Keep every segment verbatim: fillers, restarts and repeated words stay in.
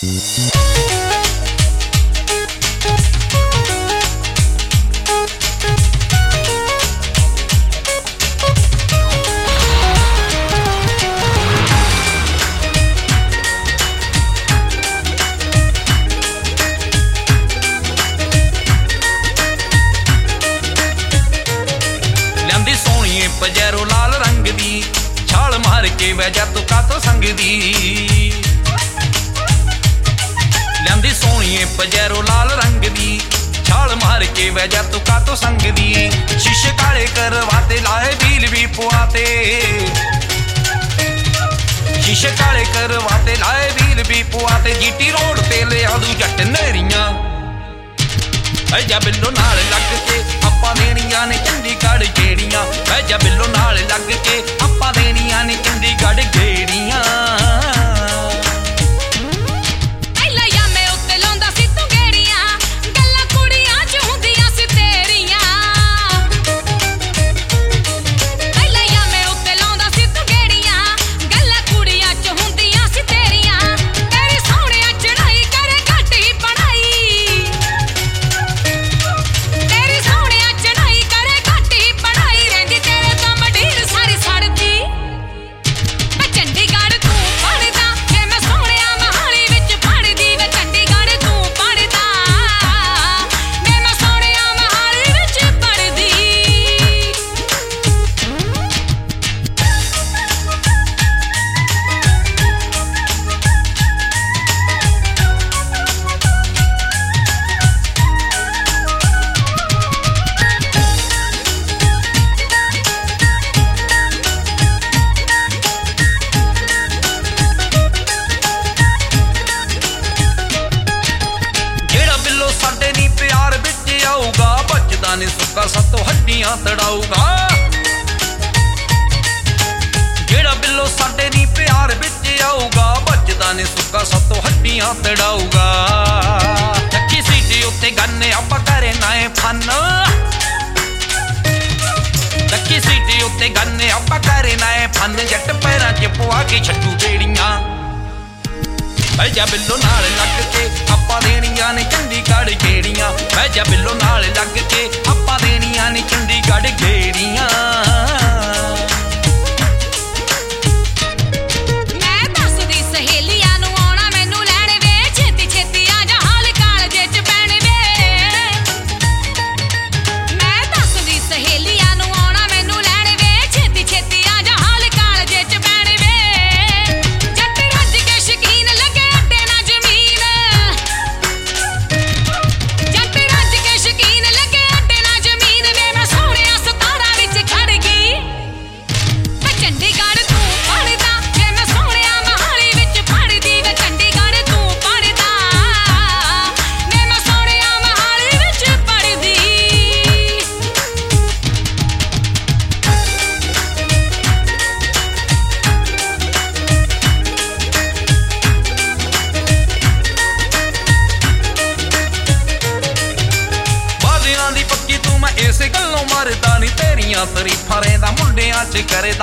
पजैरो लाल रंग दी छाल मार के वैजा तू कातो संग दी लियांदी सोहणीए पजैरो लाल रंग दी छाल मार के वैजा तू कातो संग दी शीशे काले करवाते लाए बील भी पुआते शीशे काले करवाते लाए बील भी पुआते जीटी रोड ते ले आदू जट नहरियां वैजा बिल्लो नाल लग के आपां देणियां ने चंडीगढ़ गेड़ियां वैजा बिल्लो नाल लग के आपां देणियां ने चंडीगढ़ गेड़ियां ने सुक्का सतो हड्डियां तड़ाऊगा जेड़ा बिल्लो साडे नी प्यार विच आऊगा बचदा ने सुक्का सतो हड्डियां तड़ाऊगा टक्की सीटी उत्ते गन्ने आपां करे नाए फन टक्की सीटी उत्ते गन्ने आपां करे नाए फन जट पैरां च पुआ के छड्डू बेड़ियां वैजा बिल्लो नाल लग के आपां देणियां ने चंडीगढ़ गेड़ियां वैजा बिल्लो नाल लग के आपां देणियां ने चंडीगढ़ गेड़ियां इस गल्लों मरदा नी तेरियां तरीफां रहिंदा मुंडियां च करदा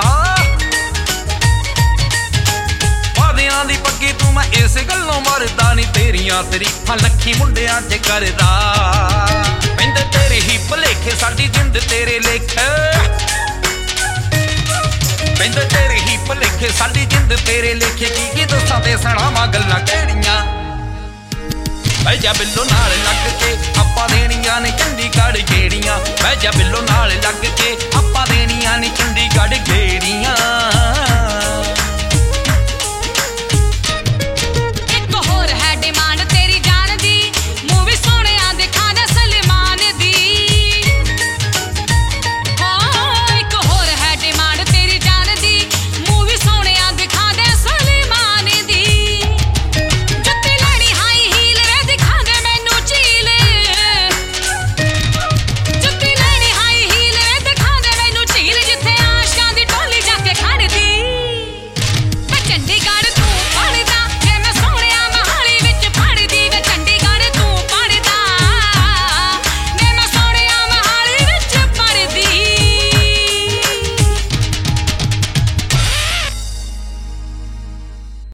वादियां दी पक्की तू मैं इस गल्लों मरदा नी तेरियां तरीफां लखी मुंडियां च करदा पिंड तेरे ही भलेखे साडी जिंद तेरे लेखे पिंड तेरे ही भलेखे साडी जिंद तेरे लेखे की की दसां ते सणावां गल्लां केड़ियां वैजा बिल्लो नाल लग के आपां देणियां ने चंडीगढ़ गेड़ियां वैजा बिल्लो नाल लग के आपां देणियां ने चंडीगढ़ गेड़ियां